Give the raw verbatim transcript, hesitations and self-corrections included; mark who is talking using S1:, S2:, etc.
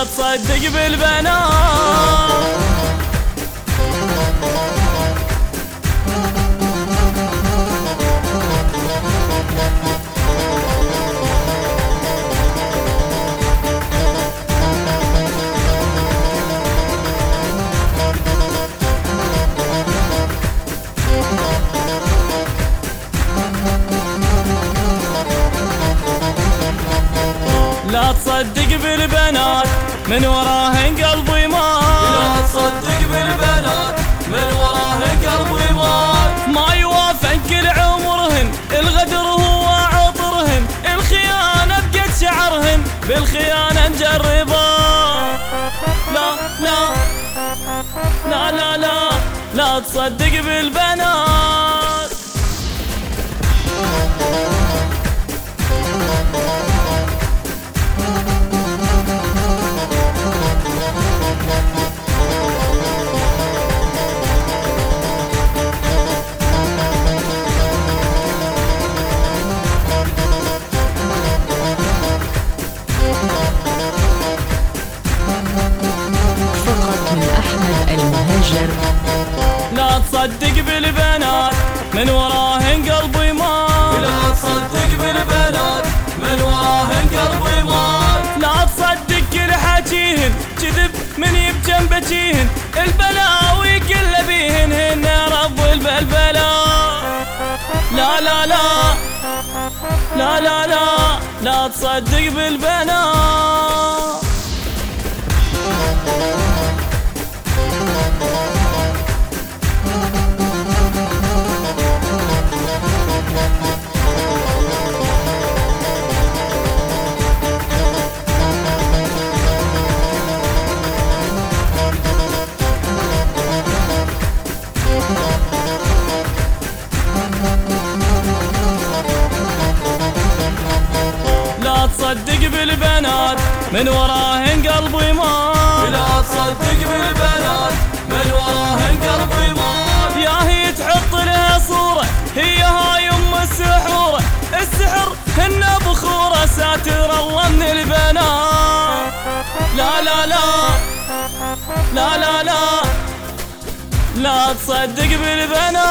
S1: تصدق بالبنات. لا تصدق بالبنات من وراهن قلبي مات.
S2: لا تصدق بالبنات من وراهن قلبي مات.
S1: ما يوافق كل عمرهن الغدر هو عطرهن، الخيانة بقت شعرهن بالخيانة نجربها. لا لا لا لا لا لا تصدق بالبنات. لا تصدق بالبنات من وراهن قلبي مات.
S2: لا تصدق بالبنات من وراهن قلبي مات.
S1: لا تصدق كل حكيهن كذب من يبجن بجيهن، البلاوي كل بيهن هن رب البلبلا. لا لا لا لا لا لا لا تصدق بالبنات. لا تصدق بالبنات من وراهن قلبي مات.
S2: لا تصدق بالبنات من وراهن قلبي مات.
S1: يا هي تحط لها صورة هي هاي ام السحورة، السحر هن بخورة ساتر الله من البنات. لا لا لا لا لا لا لا تصدق بالبنات.